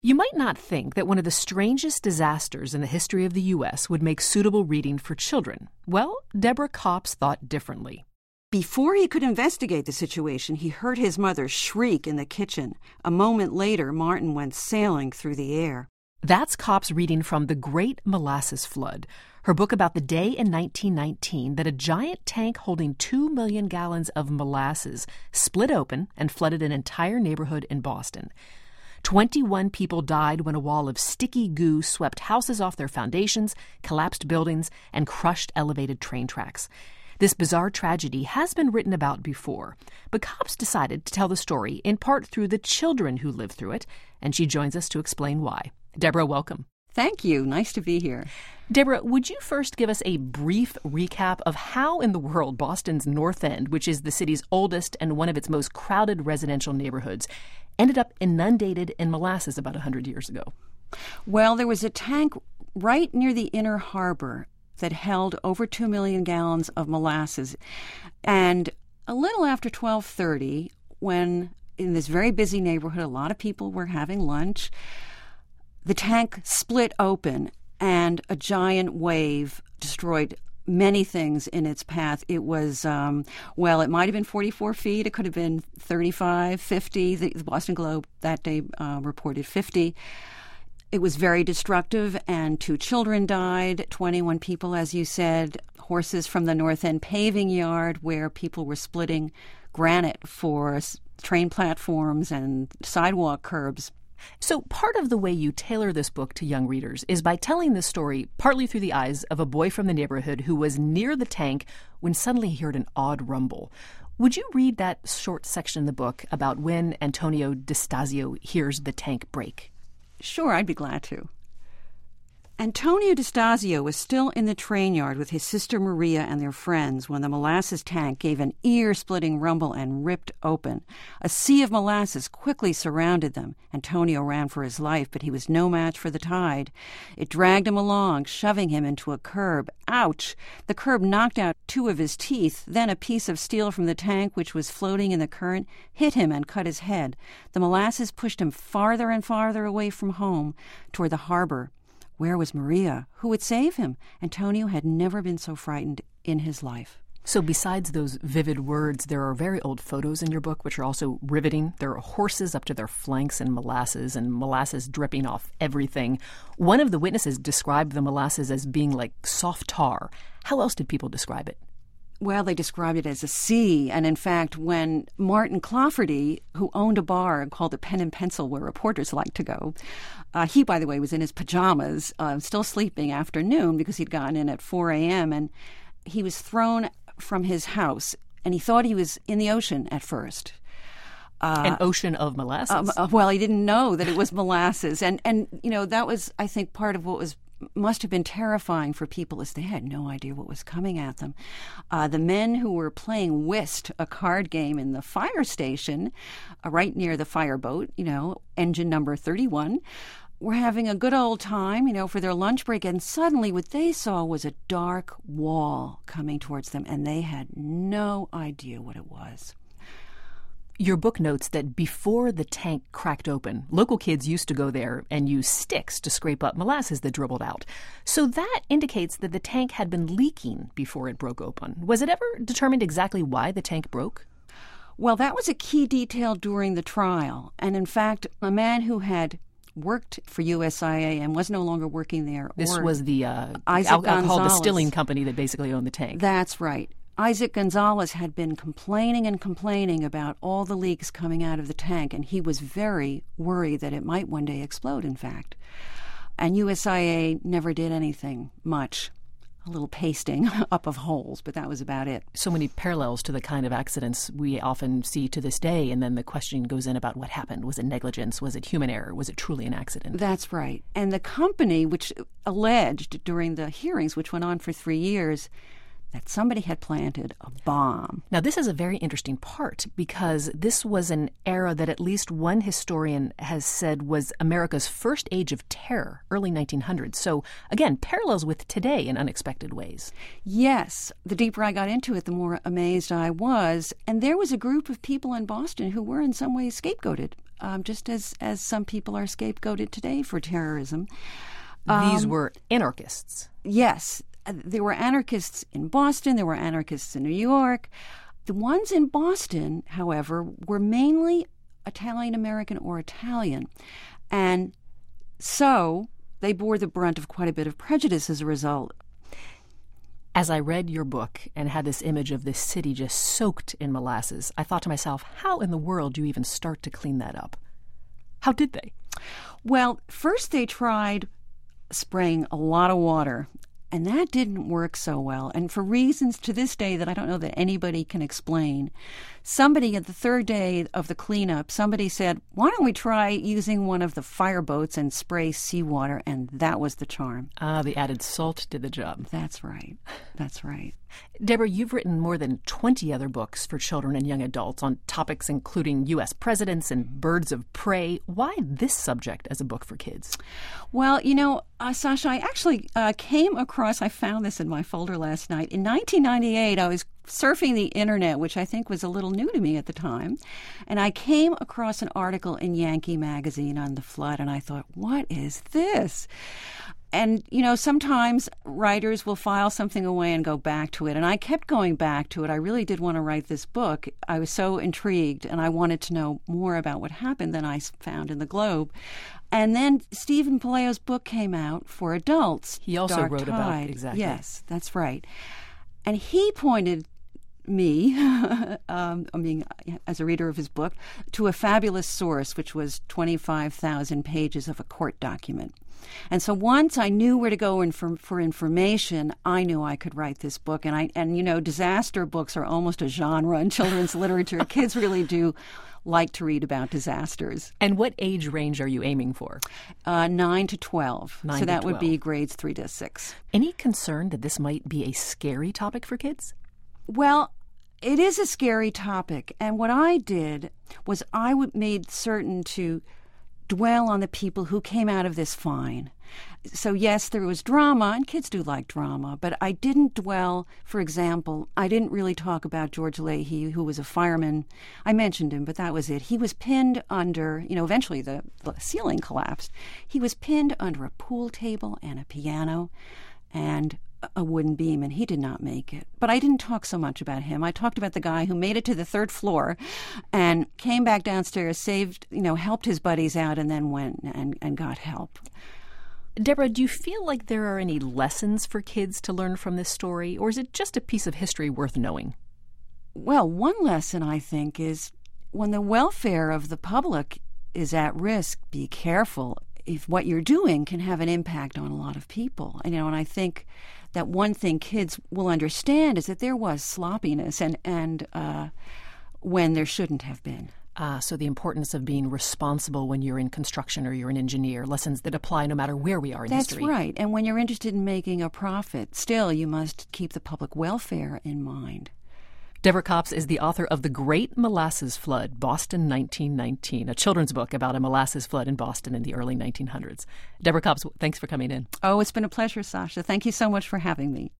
You might not think that one of the strangest disasters in the history of the U.S. would make suitable reading for children. Well, Deborah Copps thought differently. Before he could investigate the situation, he heard his mother shriek in the kitchen. A moment later, Martin went sailing through the air. That's Copps reading from The Great Molasses Flood, her book about the day in 1919 that a giant tank holding 2 million gallons of molasses split open and flooded an entire neighborhood in Boston. 21 people died when a wall of sticky goo swept houses off their foundations, collapsed buildings, and crushed elevated train tracks. This bizarre tragedy has been written about before, but Copps decided to tell the story in part through the children who lived through it, and she joins us to explain why. Deborah, welcome. Thank you. Nice to be here. Deborah, would you first give us a brief recap of how in the world Boston's North End, which is the city's oldest and one of its most crowded residential neighborhoods, ended up inundated in molasses about 100 years ago? Well, there was a tank right near the inner harbor that held over 2 million gallons of molasses. And a little after 12:30, when in this very busy neighborhood, a lot of people were having lunch, the tank split open and a giant wave destroyed many things in its path. It was, it might have been 44 feet. It could have been 35, 50. The Boston Globe that day reported 50. It was very destructive, and 2 children died, 21 people, as you said, horses from the North End paving yard where people were splitting granite for train platforms and sidewalk curbs. So part of the way you tailor this book to young readers is by telling the story partly through the eyes of a boy from the neighborhood who was near the tank when suddenly he heard an odd rumble. Would you read that short section in the book about when Antonio DeStasio hears the tank break? Sure, I'd be glad to. Antonio DeStasio was still in the train yard with his sister Maria and their friends when the molasses tank gave an ear-splitting rumble and ripped open. A sea of molasses quickly surrounded them. Antonio ran for his life, but he was no match for the tide. It dragged him along, shoving him into a curb. Ouch! The curb knocked out 2 of his teeth. Then a piece of steel from the tank, which was floating in the current, hit him and cut his head. The molasses pushed him farther and farther away from home, toward the harbor. Where was Maria? Who would save him? Antonio had never been so frightened in his life. So besides those vivid words, there are very old photos in your book which are also riveting. There are horses up to their flanks in molasses and molasses dripping off everything. One of the witnesses described the molasses as being like soft tar. How else did people describe it? Well, they described it as a sea. And in fact, when Martin Clafferty, who owned a bar called the Pen and Pencil, where reporters like to go, he, by the way, was in his pajamas, still sleeping after noon because he'd gotten in at 4 a.m. And he was thrown from his house, and he thought he was in the ocean at first. An ocean of molasses? Well, he didn't know that it was molasses. And that was, I think, part of what must have been terrifying for people, as they had no idea what was coming at them. The men who were playing whist, a card game in the fire station, right near the fireboat, engine number 31, were having a good old time, for their lunch break. And suddenly what they saw was a dark wall coming towards them, and they had no idea what it was. Your book notes that before the tank cracked open, local kids used to go there and use sticks to scrape up molasses that dribbled out. So that indicates that the tank had been leaking before it broke open. Was it ever determined exactly why the tank broke? Well, that was a key detail during the trial. And in fact, a man who had worked for USIA and was no longer working there. This was the alcohol distilling company that basically owned the tank. That's right. Isaac Gonzalez had been complaining about all the leaks coming out of the tank, and he was very worried that it might one day explode, in fact. And USIA never did anything much. A little pasting up of holes, but that was about it. So many parallels to the kind of accidents we often see to this day, and then the question goes in about what happened. Was it negligence? Was it human error? Was it truly an accident? That's right. And the company, which alleged during the hearings, which went on for 3 years, that somebody had planted a bomb. Now, this is a very interesting part because this was an era that at least one historian has said was America's first age of terror, early 1900s. So, again, parallels with today in unexpected ways. Yes. The deeper I got into it, the more amazed I was. And there was a group of people in Boston who were in some ways scapegoated. just as some people are scapegoated today for terrorism. These were anarchists. Yes. There were anarchists in Boston. There were anarchists in New York. The ones in Boston, however, were mainly Italian-American or Italian. And so they bore the brunt of quite a bit of prejudice as a result. As I read your book and had this image of this city just soaked in molasses, I thought to myself, how in the world do you even start to clean that up? How did they? Well, first they tried spraying a lot of water, and that didn't work so well. And for reasons to this day that I don't know that anybody can explain, somebody at the third day of the cleanup, somebody said, why don't we try using one of the fireboats and spray seawater? And that was the charm. The added salt did the job. That's right. That's right. Deborah, you've written more than 20 other books for children and young adults on topics including U.S. presidents and birds of prey. Why this subject as a book for kids? Well, Sasha, I actually came across, I found this in my folder last night. In 1998, I was surfing the internet, which I think was a little new to me at the time, and I came across an article in Yankee magazine on the flood, and I thought, what is this? And, sometimes writers will file something away and go back to it. And I kept going back to it. I really did want to write this book. I was so intrigued, and I wanted to know more about what happened than I found in the Globe. And then Stephen Palaio's book came out for adults. He also Dark wrote Tide. about, exactly. Yes, that's right. And he pointed me, as a reader of his book, to a fabulous source, which was 25,000 pages of a court document. And so once I knew where to go for information, I knew I could write this book. And disaster books are almost a genre in children's literature. Kids really do like to read about disasters. And what age range are you aiming for? 9 to 12. 9 so that to 12. would be grades 3 to 6. Any concern that this might be a scary topic for kids? Well, it is a scary topic. And what I did was made certain to dwell on the people who came out of this fine. So yes, there was drama, and kids do like drama, but I didn't dwell, for example, I didn't really talk about George Leahy, who was a fireman. I mentioned him, but that was it. He was pinned under, eventually the ceiling collapsed. He was pinned under a pool table and a piano and a wooden beam, and he did not make it. But I didn't talk so much about him. I talked about the guy who made it to the third floor and came back downstairs, helped his buddies out, and then went and got help. Deborah, do you feel like there are any lessons for kids to learn from this story, or is it just a piece of history worth knowing? Well, one lesson, I think, is when the welfare of the public is at risk, be careful. If what you're doing can have an impact on a lot of people. And I think that one thing kids will understand is that there was sloppiness and when there shouldn't have been. So the importance of being responsible when you're in construction or you're an engineer, lessons that apply no matter where we are in history. That's right. And when you're interested in making a profit, still you must keep the public welfare in mind. Deborah Copps is the author of The Great Molasses Flood, Boston 1919, a children's book about a molasses flood in Boston in the early 1900s. Deborah Copps, thanks for coming in. Oh, it's been a pleasure, Sasha. Thank you so much for having me.